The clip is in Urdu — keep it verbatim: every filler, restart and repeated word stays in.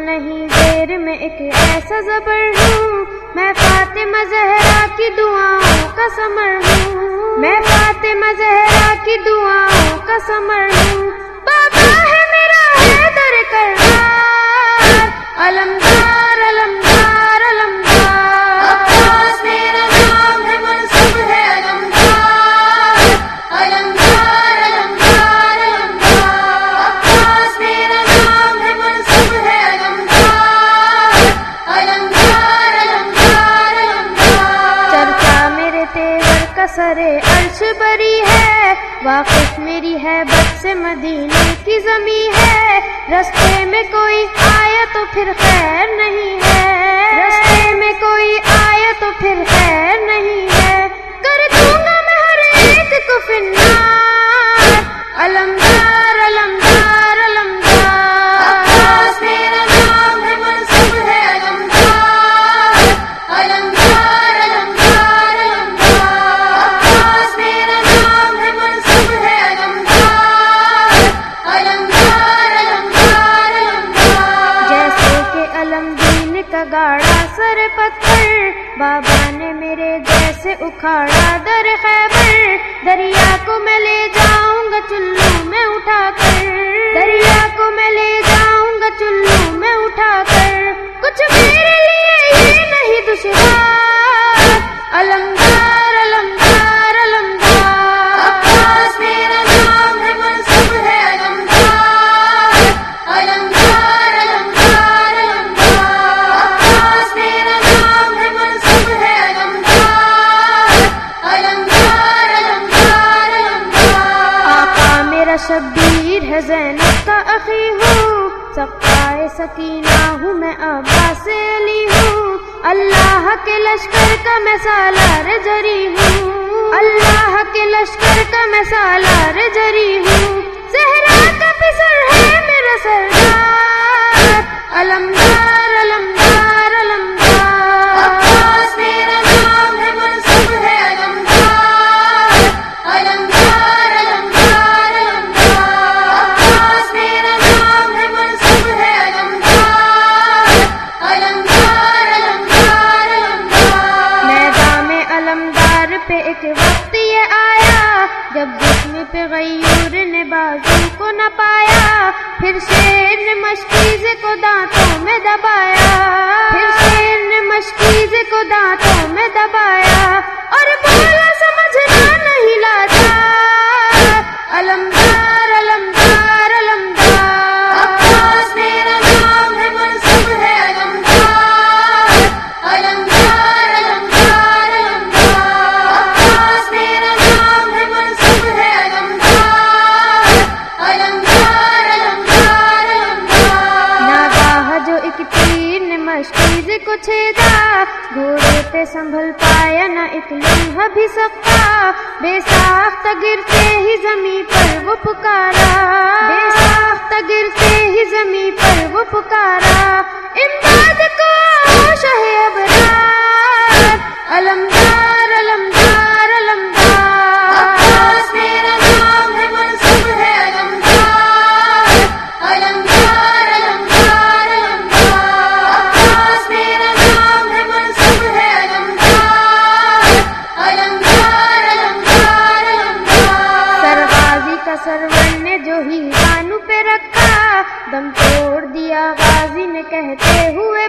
نہیں دیر میں ایک ایسا زبر ہوں، میں فاطمہ زہرا کی دعاؤں کا ثمر ہوں، میں فاطمہ زہرا کی دعاؤں کا ثمر ہوں، بابا ہے میرا حیدر کرار، علمدار علمدار علمدار، عباس میرا نام ہے منصب ہے علمدار، علمدار علمدار علمدار، عباس میرا نام ہے منصب ہے علمدار، علمدار علمدار علمدار، چرچا میرے تیور کا سرے عرش بری ہے، واقف میری ہے بت سے مدینے کی زمین ہے، رستے میں کوئی آیا تو پھر خیر نہیں ہے، رستے میں کوئی آیا تو پھر خیر نہیں ہے، کر دوں گا میں ہر ایک کو فنار، علمدار علمدار علمدار، عباس میرا نام ہے منصب ہے علمدار، علمدار علمدار علمدار، عباس میرا نام ہے منصب ہے علمدار، علمدار علمدار علمدار، جیسے کہ علم دین کا گاڑا سر پتھر، بابا نے میرے جیسے اکھاڑا در خیبر، دریا کو میں لے جاؤں گا چلو میں اٹھا کر، دریا کو میں لے جاؤں گا چلو میں اٹھا کر، کچھ میرے لیے یہ نہیں دشوار، علمدار علمدار علمدار، عباس میرا نام ہے منصب ہے علمدار، علمدار علمدار علمدار، عباس میرا نام ہے منصب ہے علمدار، علمدار علمدار علمدار، آقا میرا شبیر ہے زینب کا اخی ہوں، سقائے سکینہ ہوں میں عباس علی ہوں، اللہ کے لشکر کا میں سالار جری ہوں، اللہ کے لشکر کا میں سالار جری ہوں، زہرا کا پسر ہے میرا سردار، علمدار علمدار علمدار، عباس میرا نام ہے منصب ہے علمدار، علمدار علمدار علمدار، عباس میرا نام ہے منصب ہے علمدار، علمدار علمدار علمدار، میدان میں علمدار پہ ایک وقت یہ آیا، جب جسم پہ غیور نے بازو کو نہ پایا، پھر شیر نے مشکیزے کو دانتوں میں دبایا، پھر شیر نے مشکیزے کو دانتوں میں دبایا، اور بولا سمجھنا نہیں لاچار، علمدار علمدار علمدار، عباس میرا نام ہے منصب ہے علمدار، علمدار علمدار علمدار، عباس میرا نام ہے منصب ہے علمدار، علمدار علمدار علمدار، ناگاہ جو ایک تیر نے مشکیز کو چھیدا، گھوڑے پہ سنبھل پایا نہ ایک لمحہ بھی سکتا، بے ساختہ گرتے ہی زمین پر وہ پکارا، بے ساختہ گرتے ہی زمین پر وہ پکارا، امداد کو آؤ شاہ ابرار، علمدار علمدار علمدار، عباس میرا نام ہے منصب ہے علمدار، علمدار علمدار علمدار، عباس میرا نام ہے منصب ہے علمدار، علمدار علمدار علمدار، سرغازی کا سرور نے جو ہی بانو پہ رکھا، دم توڑ دیا غازی نے کہتے ہوئے